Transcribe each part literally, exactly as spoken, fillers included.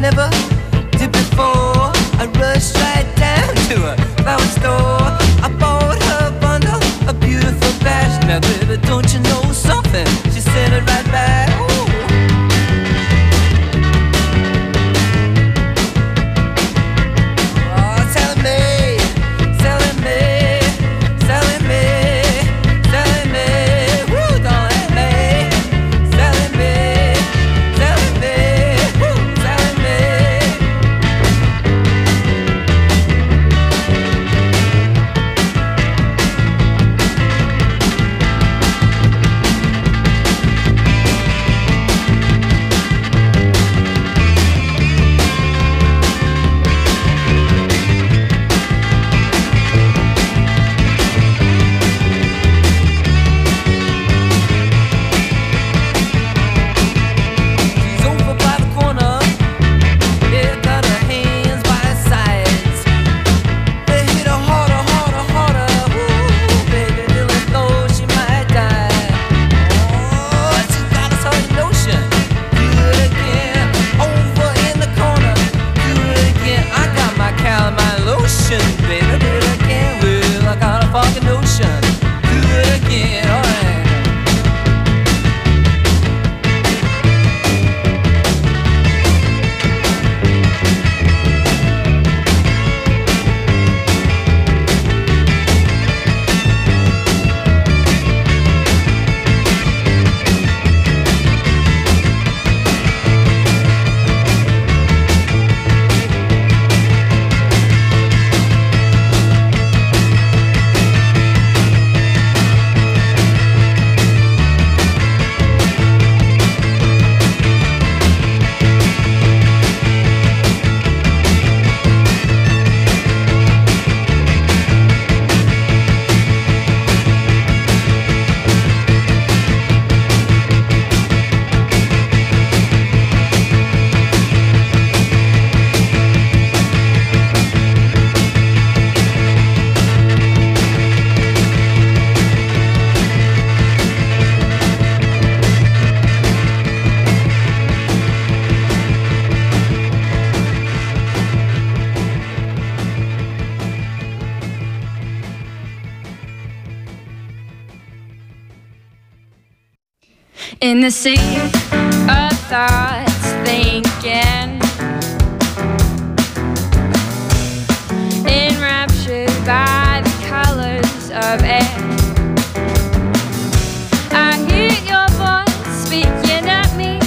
never did before. I rushed right down to a flower store. I bought her a bundle of beautiful bags. Now baby, don't you know something? She sent it right back. Ooh. Oh, telling me, telling me, telling me, telling me, woo, don't let me, telling me, telling me, woo, telling me. She's over by the corner, yeah, got her hands by her sides. They hit her harder, harder, harder, ooh, baby, till as though she might die. Oh, she's got a certain notion, do it again, over in the corner, do it again. I got my calamine lotion, baby, do it again. Well, I got a fucking notion, do it again, alright. In the sea of thoughts thinking, enraptured by the colors of air, I hear your voice speaking at me,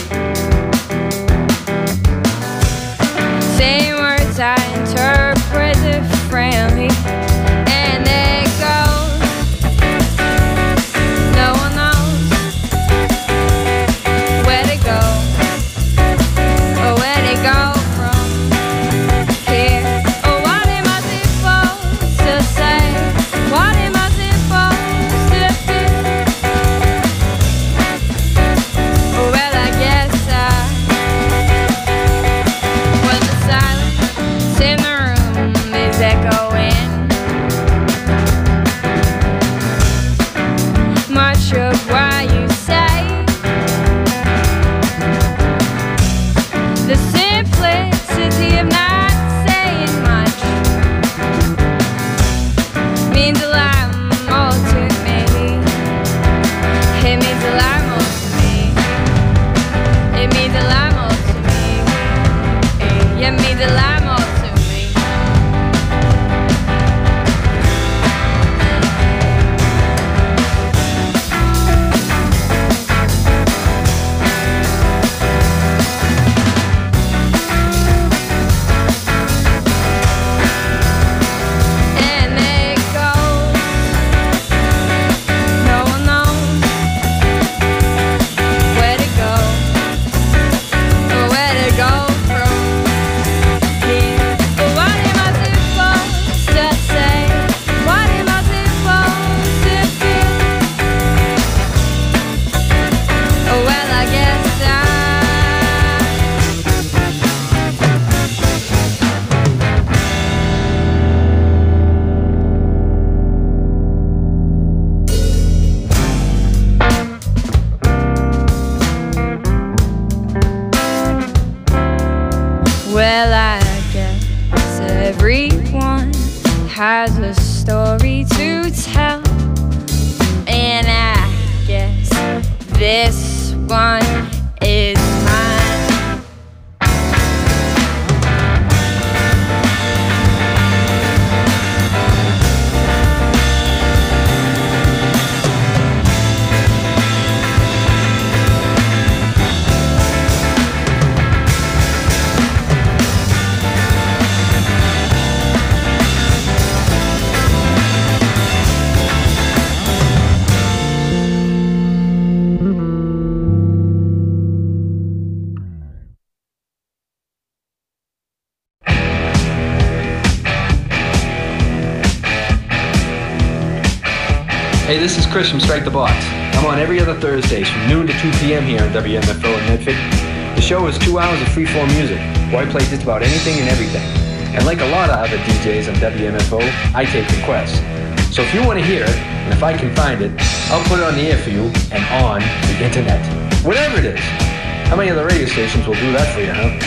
saying words I interpret differently, and it goes, no one knows where to go, or where to go. Well, I guess everyone has a story to tell, and I guess this one is mine. Hey, this is Chris from Strike the Box. I'm on every other Thursdays from noon to two p.m. here on W M F O in Medford. The show is two hours of free-form music, where I play just about anything and everything. And like a lot of other D Js on W M F O, I take requests. So if you want to hear it, and if I can find it, I'll put it on the air for you and on the internet. Whatever it is. How many other radio stations will do that for you, huh?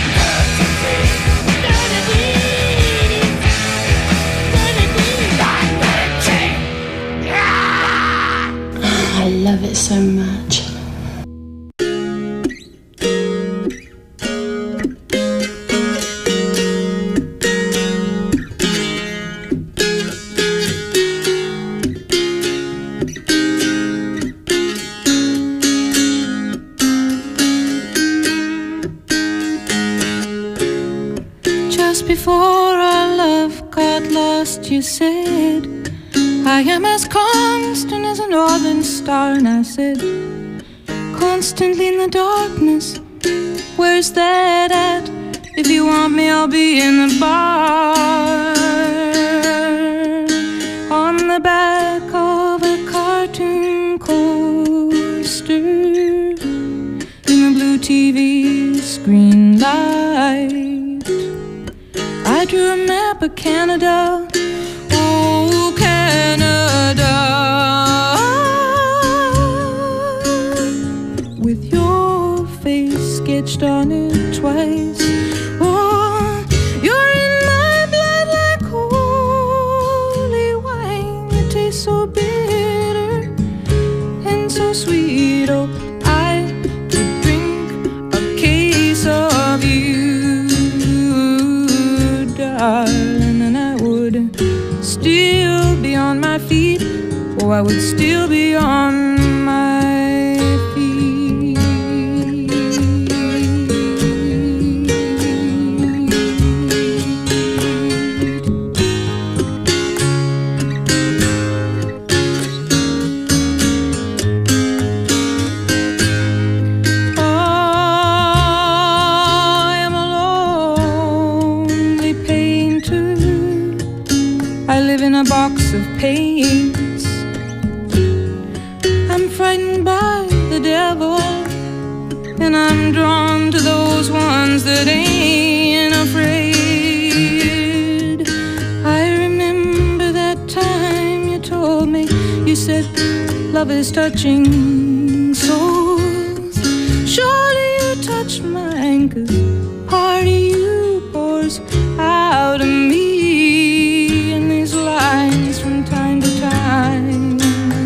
I love it so much. Just before our love got lost, you said, I am as constant as a northern star. And I said, constantly in the darkness, where's that at? If you want me, I'll be in the bar. On the back of a cartoon coaster, in the blue T V screen light, I drew a map of Canada. Oh, Canada, with your face sketched on it twice. Oh, you're in my blood like holy wine. It tastes so bitter and so sweet. Oh, I could drink a case of you, darling, and I would still be on my feet. Oh, I would still be on my feet. Oh, I am a lonely painter. I live in a box of paints. I'm frightened by the devil, and I'm drawn to those ones that ain't afraid. I remember that time you told me, you said, love is touching souls. Surely you touched mine, 'cause part of you pours out of me lines from time to time.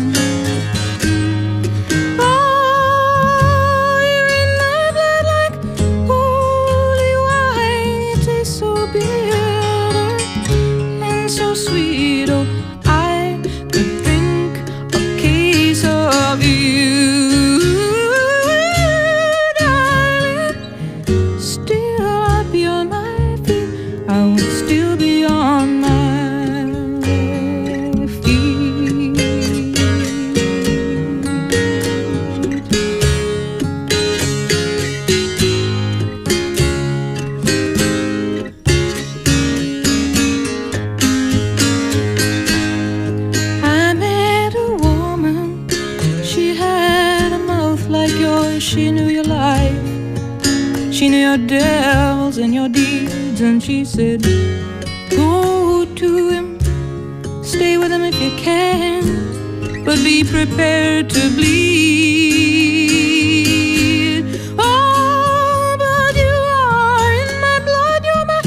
Oh, you're in my blood like holy wine. It tastes so bitter and so sweet. Oh, I could drink a case of you, darling. Still I'd be on my feet. I would still be on my she knew your life, she knew your devils and your deeds, and she said, go to him, stay with him if you can, but be prepared to bleed. Oh, but you are in my blood, you're my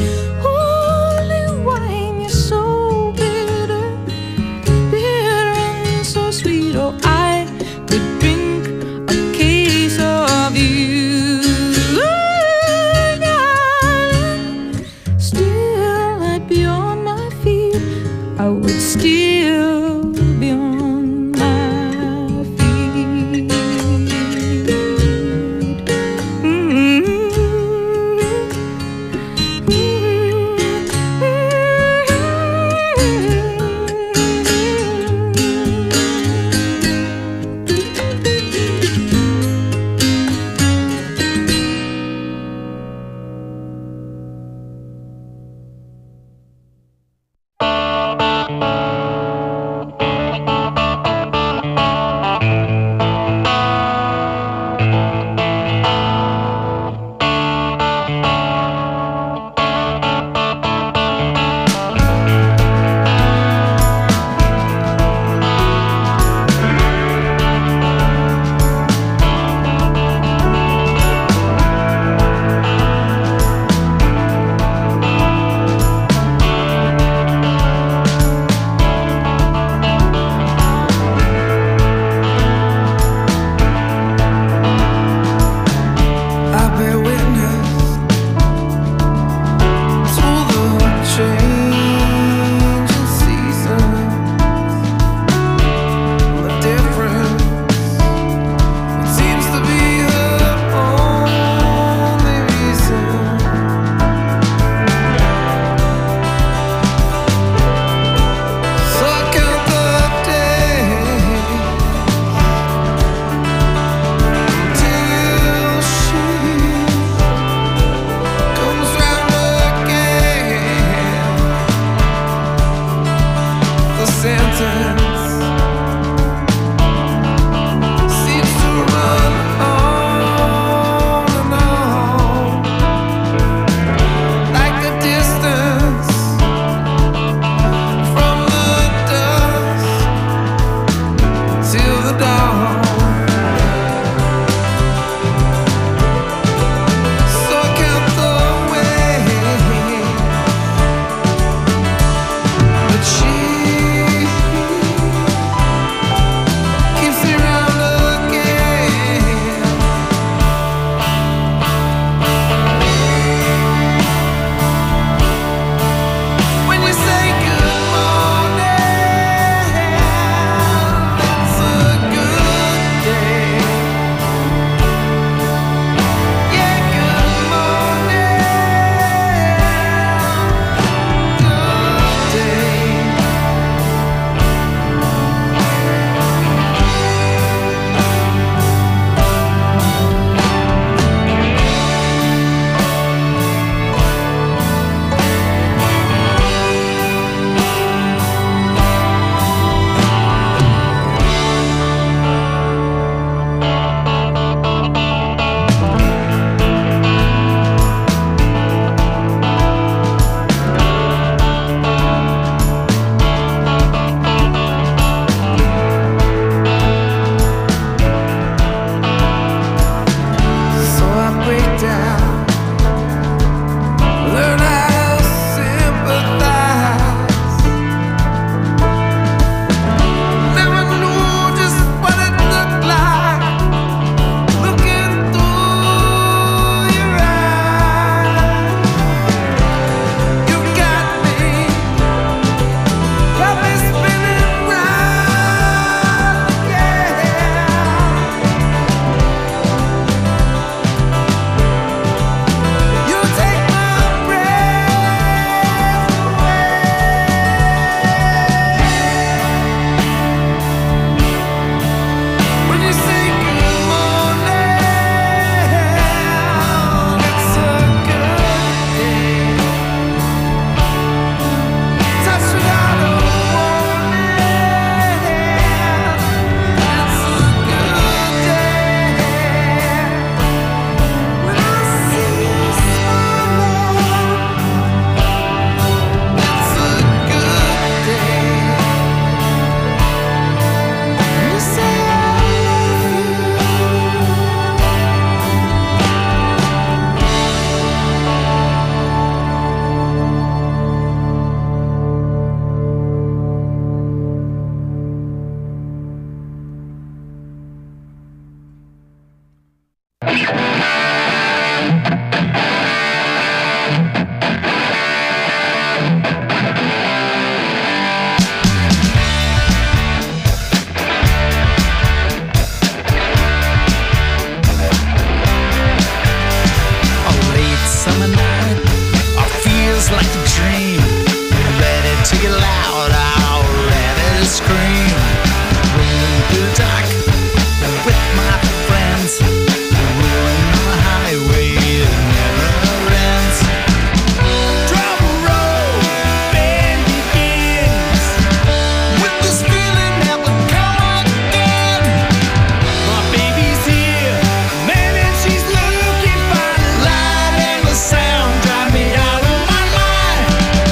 feels like a dream. Ready to get loud, out, ready to scream. Rolling through the dark with my friends. Rolling on the highway, it never ends. Drum roll, band begins. With this feeling never come again. My baby's here, man, and she's looking fine. The light and the sound drive me out of my mind.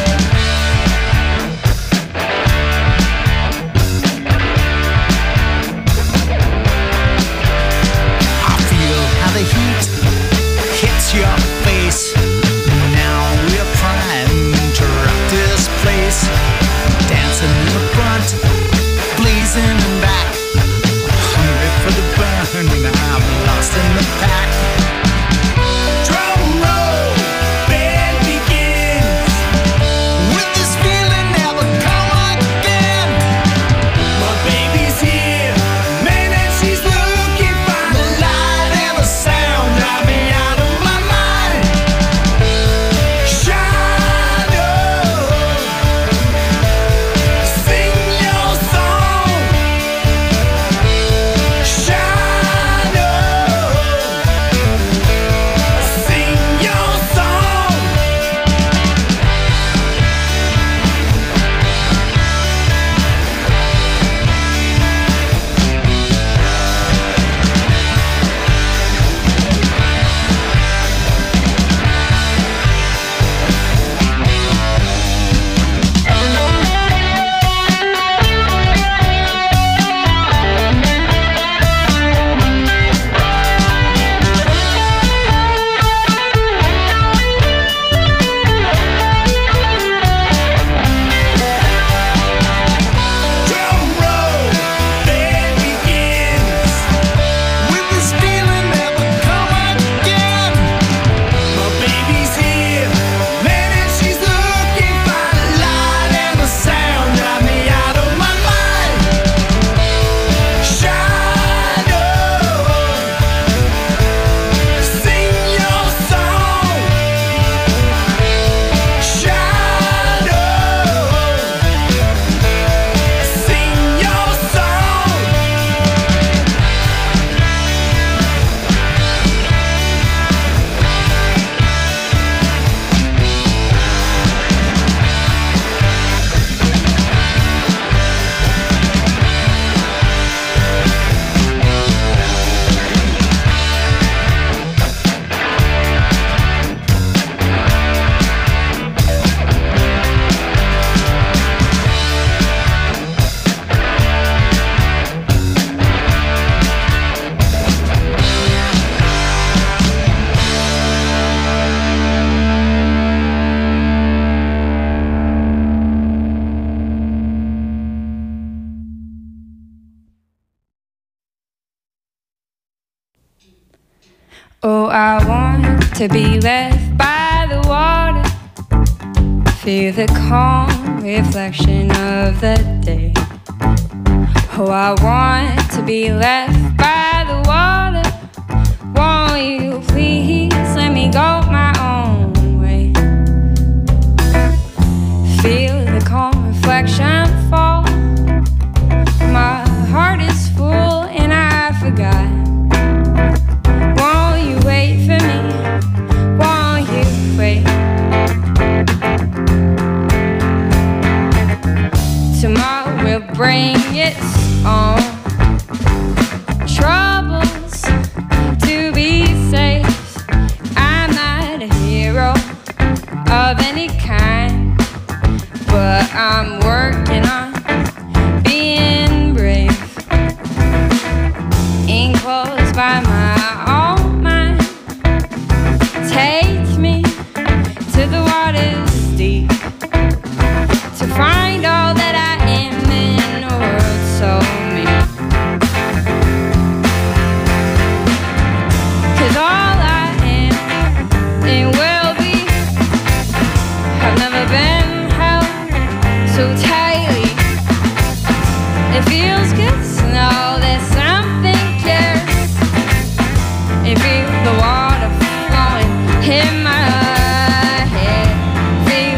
I feel how the heat hits your face. Now we're primed to rock this place. Dancing in the front, blazing in back. Hungry for the burn, I'm lost in the pack. Drum roll, band begins. With this feeling never come again. My baby's here, man, and she's looking fine. The light and the sound drive me out of my mind. Shine on, sing your song. Shine on, sing your song. Drum roll, band begins. With this feeling never come again. My baby's here, man, and she's looking fine. The light and the sound drive me out of my mind. Shine on, sing your song. Shine on, sing your song. Oh, I want to be left by the water, feel the calm reflection of the day. Oh, I want to be left by the water. Won't you please let me go my own way? Feel the calm reflection fall. My heart is full and I forgot. Won't you wait for me? Won't you wait? Tomorrow will bring its own troubles to be safe. I'm not a hero of any kind, but I'm working on being brave. Enclosed by my own mind, take me to the water's deep to find all that I am in a world so mean. 'Cause all I am and will be have never been held so tightly. It feels good to know that something cares. It feels the water flowing in my head. Feel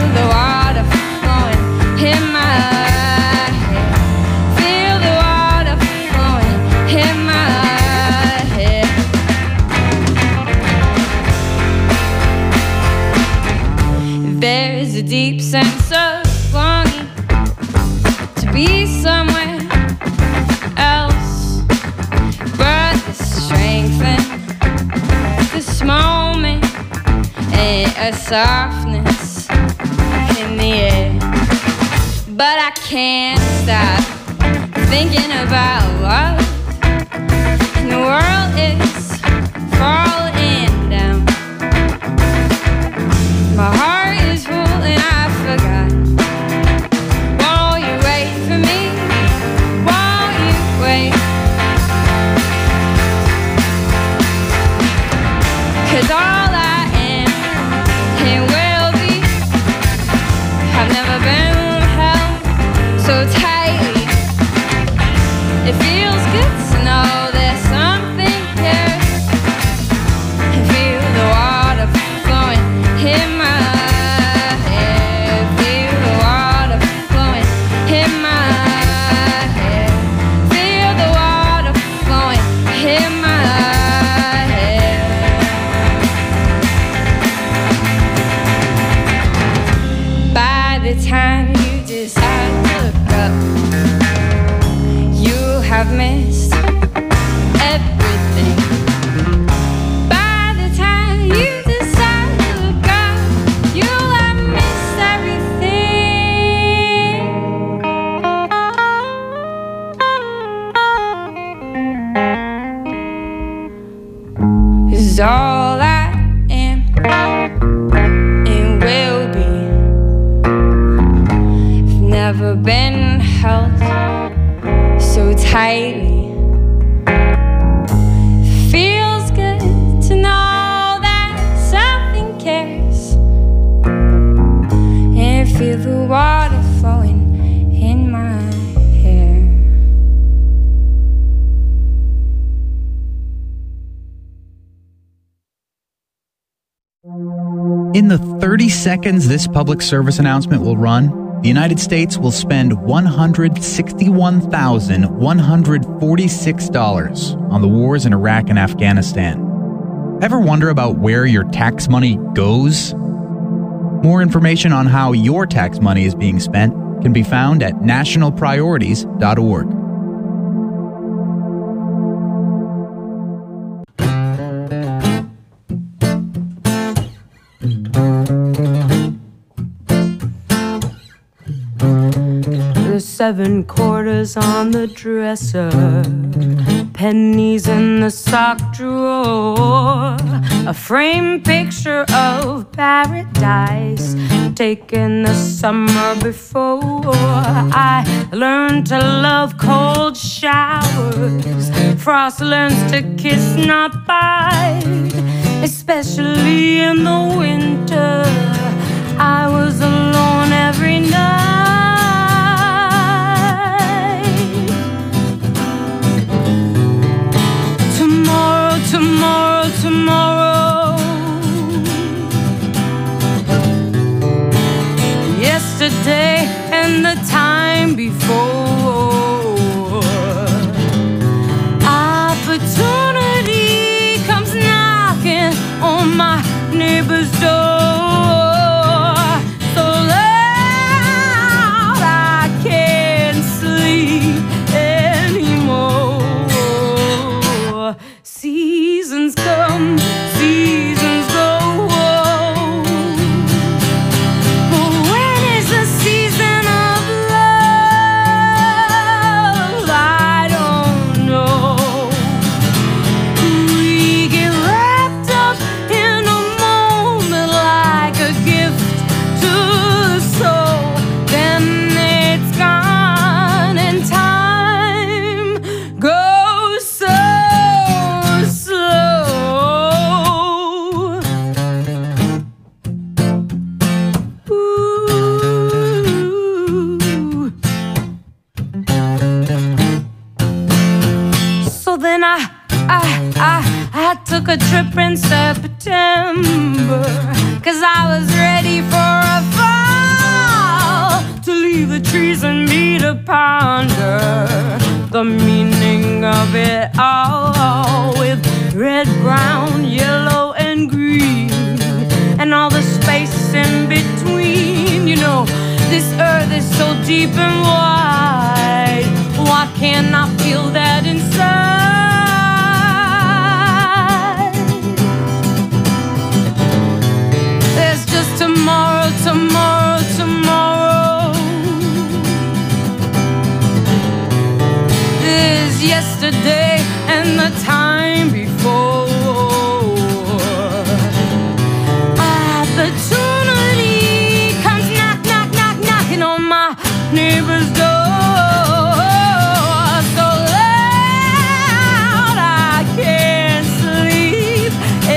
There's a deep sense of longing to be somewhere else, but the strength in this moment and a softness in the air. But I can't stop thinking about love, and the world is falling down. My heart is full and I forgot. Won't you wait for me? Won't you wait? 'Cause all I am and will be, I've never been held so tightly. It feels good to know there's something here, and feel the water flowing in my hair. Feel the water flowing in my hair. Feel the water flowing in my hair. By the time you decide to look up, you have missed everything. By the time you decide to look up, you'll have missed everything. 'Cause all I am and will be, I've never been held so tightly. Feels good to know that something cares, and feel the water flowing in my hair. In the thirty seconds this public service announcement will run, the United States will spend one hundred sixty-one thousand one hundred forty-six dollars on the wars in Iraq and Afghanistan. Ever wonder about where your tax money goes? More information on how your tax money is being spent can be found at national priorities dot org. The seven quarters on the dresser, pennies in the sock drawer, a framed picture of paradise taken the summer before. I learned to love cold showers, frost learns to kiss, not bite, especially in the winter. I was alone every night. Tomorrow, tomorrow, tomorrow. Yesterday and the time before. Opportunity comes knocking on my neighbor's door. So loud I can't sleep anymore. Seasons come, seasons go. But when is the season of love? I don't know. We get wrapped up in a moment like a gift to the soul. Then it's gone and time goes so slow. Ooh. So then I, I, I, I took a trip in September, 'cause I was ready for a fall, to leave the trees and me to ponder the meaning of it all, with red, brown, yellow, and green, and all the space in between. You know, this earth is so deep and wide. Why can't I feel that inside? There's just tomorrow, tomorrow, tomorrow. There's yesterday and the time before. Opportunity comes knock, knock, knock, knocking on my neighbor's door. So loud I can't sleep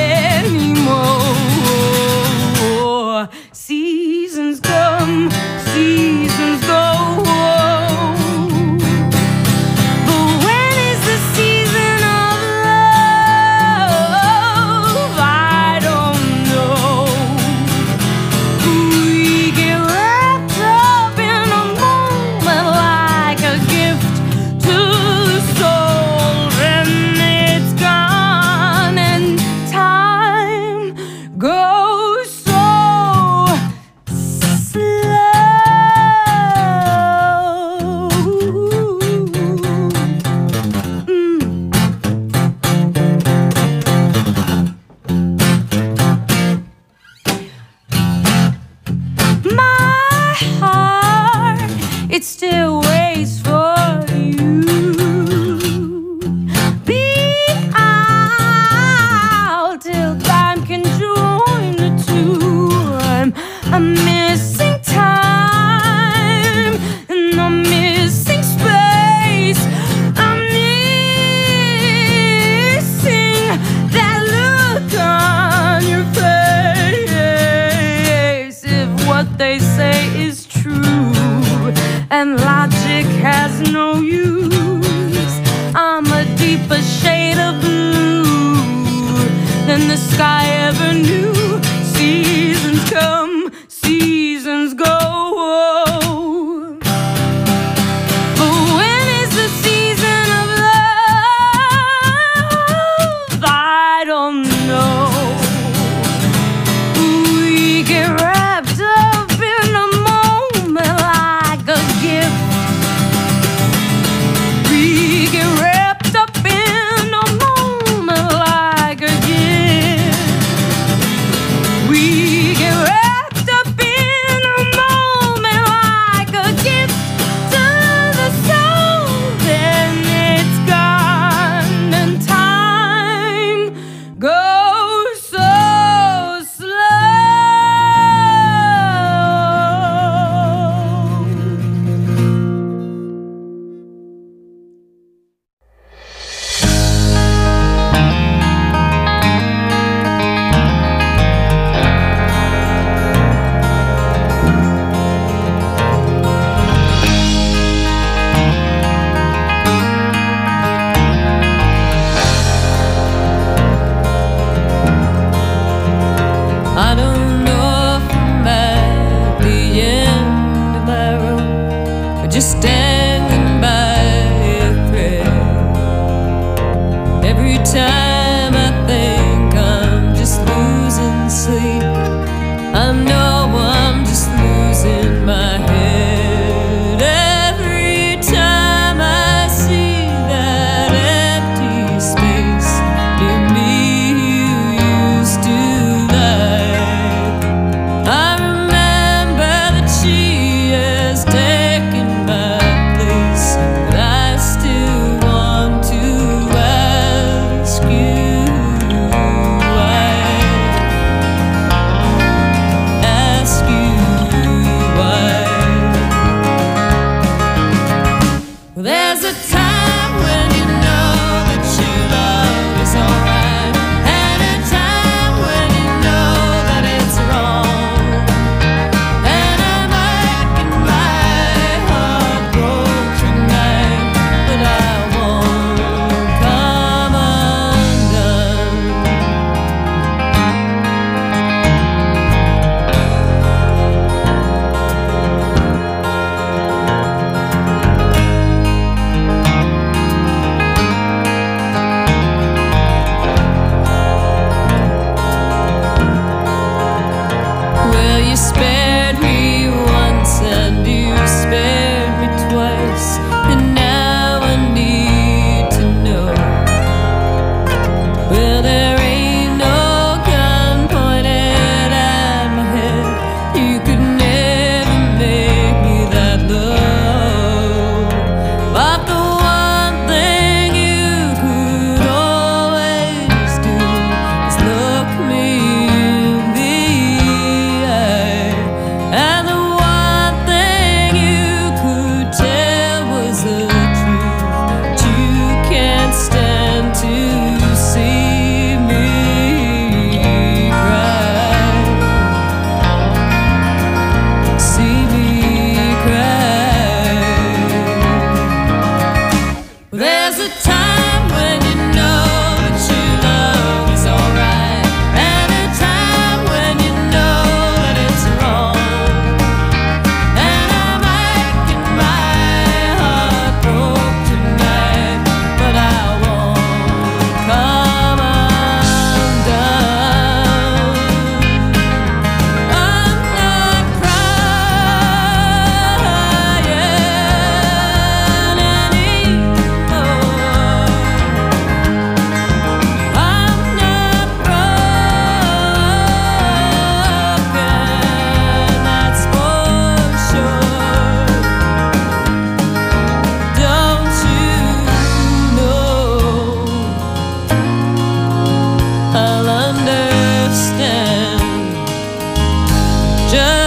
anymore. Seasons come, seasons go. But when is the season of love? I don't know. We get wrapped up in a moment like a gift to the soul, and it's gone, and time goes so slow. Mm. My heart, it still waits for you. Be out till time can join the two. I'm, I'm missing time, and I'm missing space. I'm missing that look on your face. If what they say is true and logic has no use, I'm a deeper shade of blue than the sky ever knew. Seasons come, seasons go. But when is the season of love? I don't know. We get wrapped up in a moment like a gift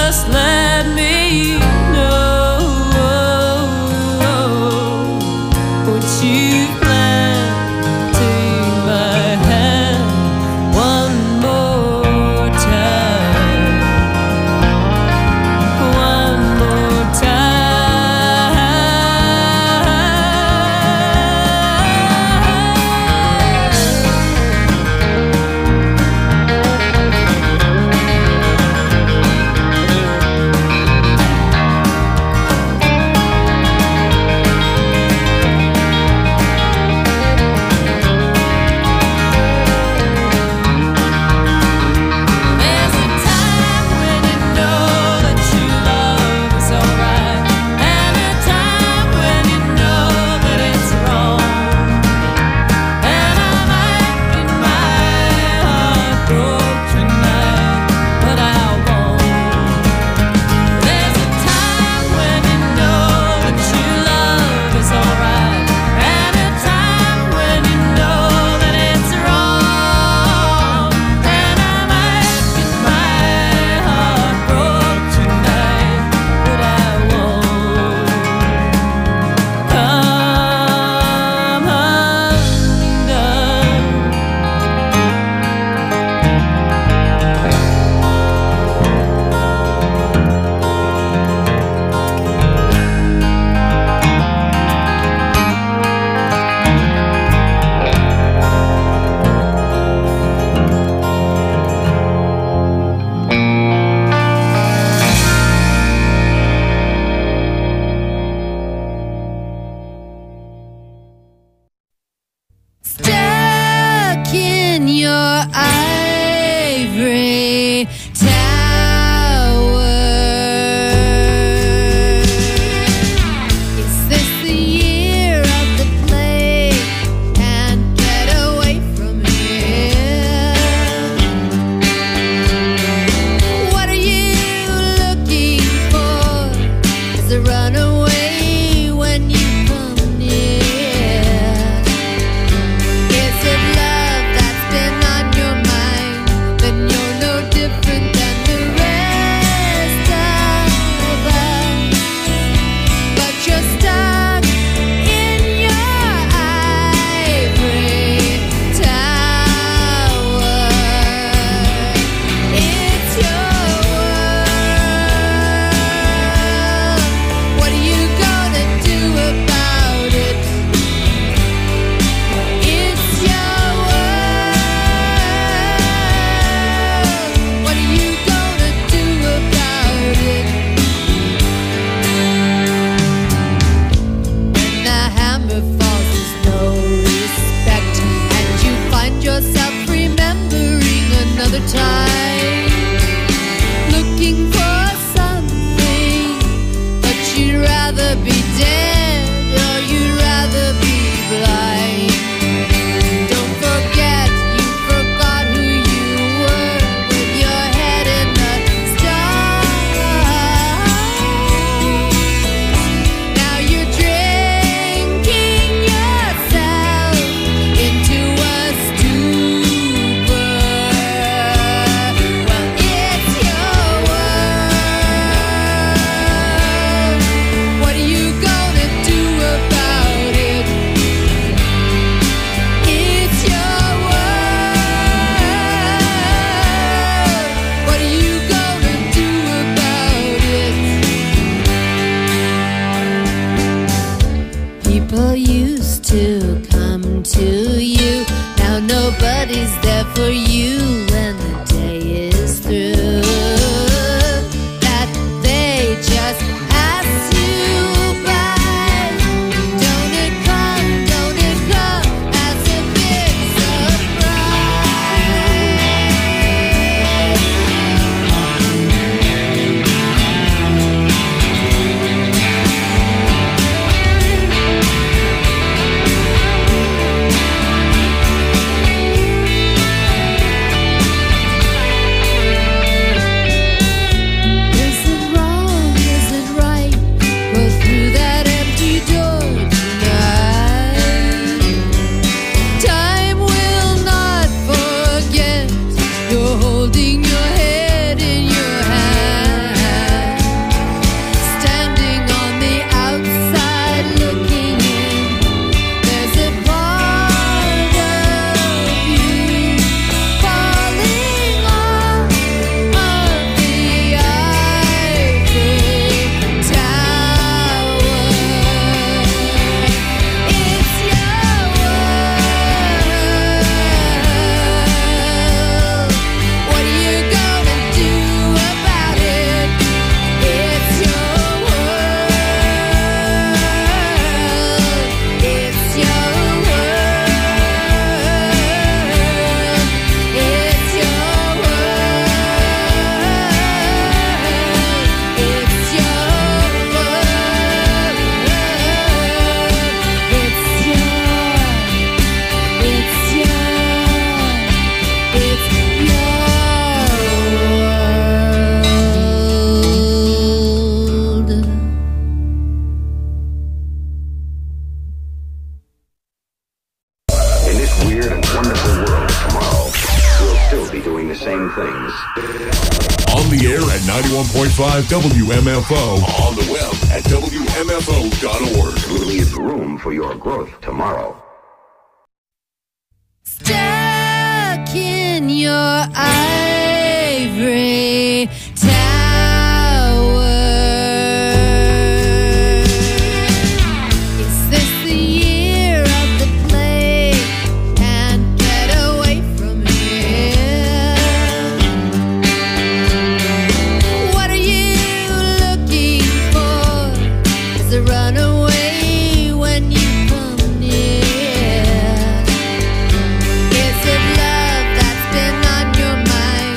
just let me know what you plan. Take my hand one more time, one more There's a time when you know that your love is alright, and a time when you know that it's wrong. And I might get my heart broke tonight, but I won't. There's a time when you know that your love is alright, and a time when you know that it's wrong. And I might get my heart broke tonight, but I won't. Come undone. Stuck in your ivory tower. Is this the year of the plague? Can't get away from here. What are you looking for? Is a runaway when you come near? Is it love that's been on your mind? Then you're no different than the rest of us. But you're stuck in your ivory tower. It's your world. What are you gonna do about it? It's your world. What are you gonna do about it? When the hammer falls, there's no respect, and you find yourself remembering another time, looking for something, but you'd rather be dead or you'd rather be blind. Don't forget you forgot who you were with your head in the stars. Now you're drinking yourself into a stupor. Well, it's your world. What are you gonna do about it? It's your world. What are you gonna do about it? People used to come to you. Now nobody's there for you when the day is through. That they just pass you by. Don't it come, don't it come as a big surprise. ninety-one point five W M F O. On the web at W M F O dot org. Leave room for your growth tomorrow. Stuck in your ivory tower. Is this the year of the plague? Can't get away from here. What are you looking for? Is a runaway when you come near? Is it love that's been on your mind?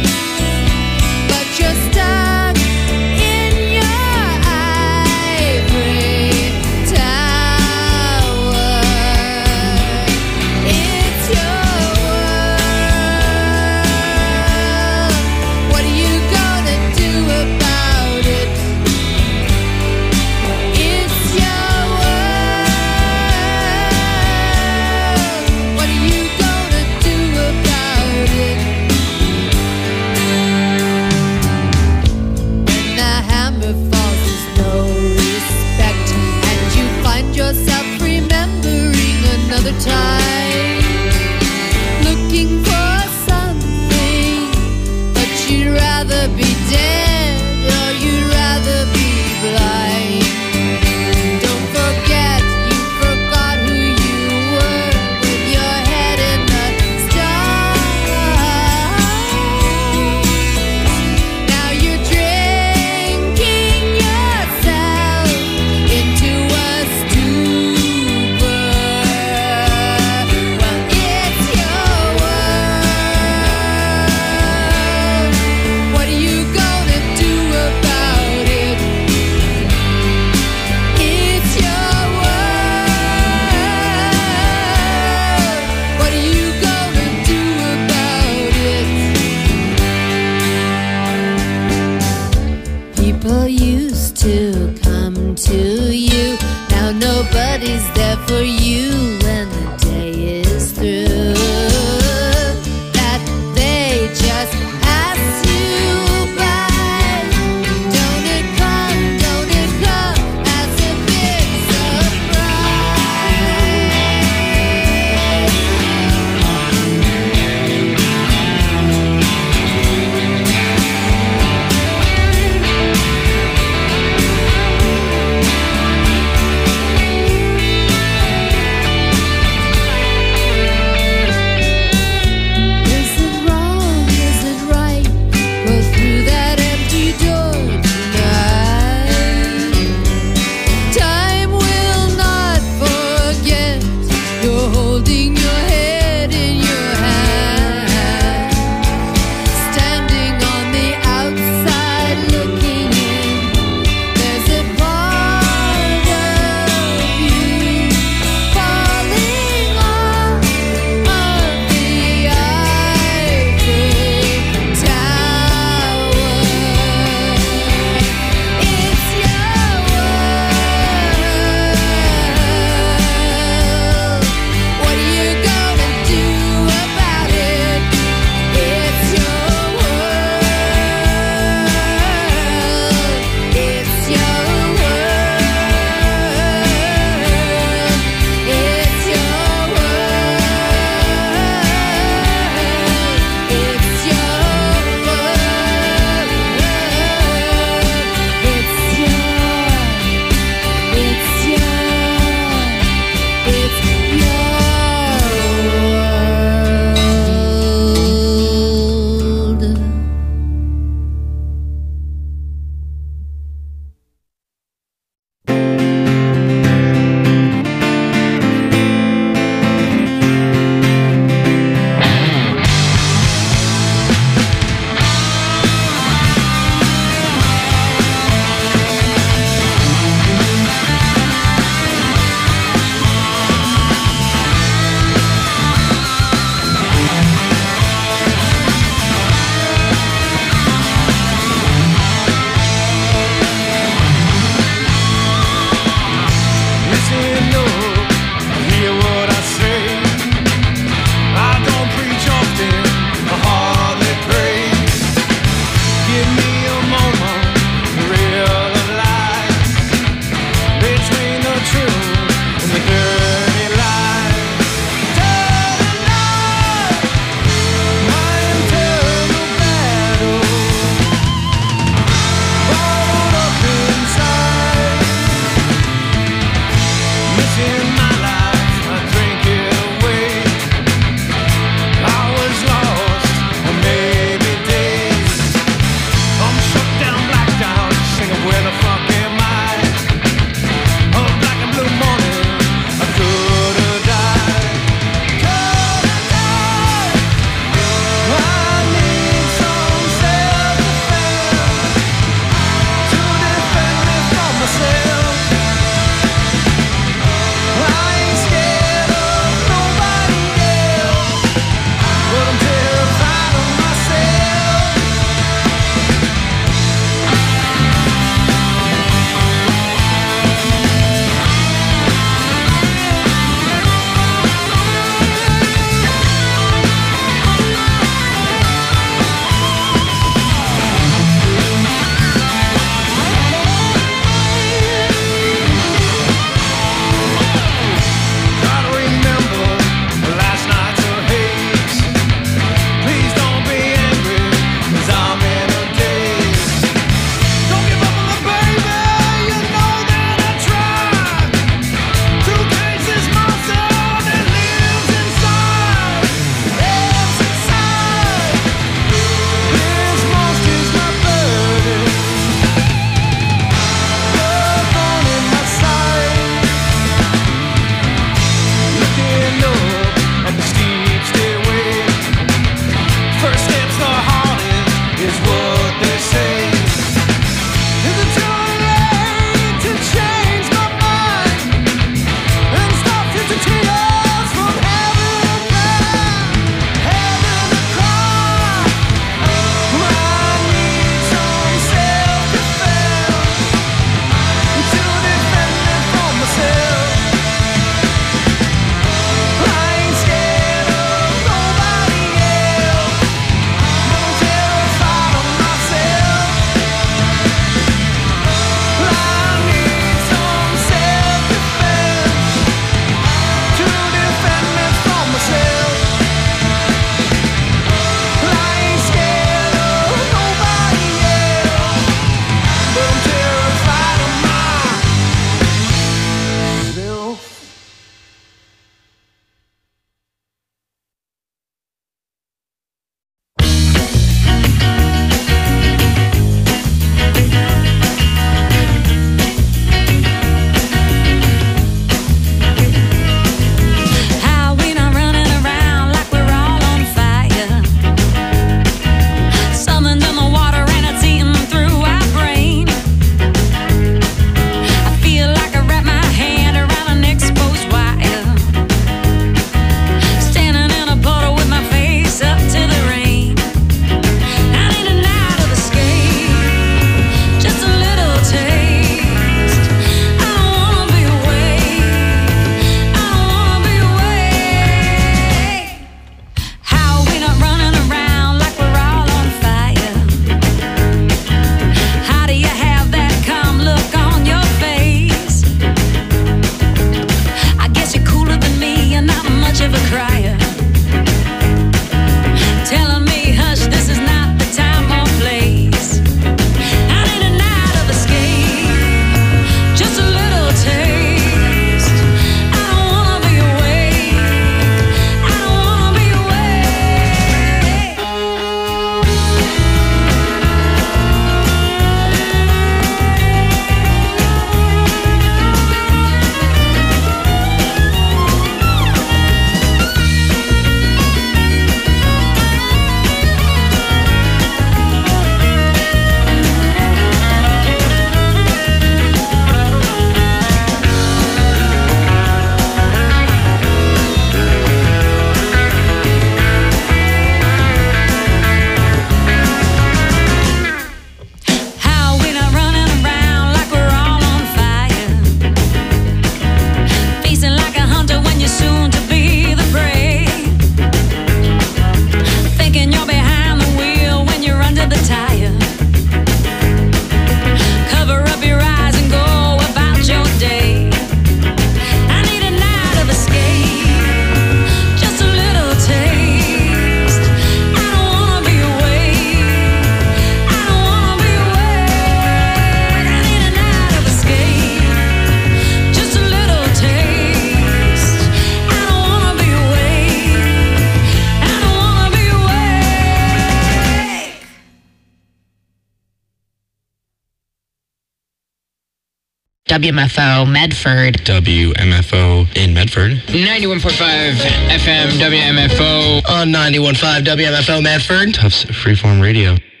W M F O Medford. W M F O in Medford. ninety-one point five F M W M F O. On ninety-one point five W M F O Medford. Tufts Freeform Radio.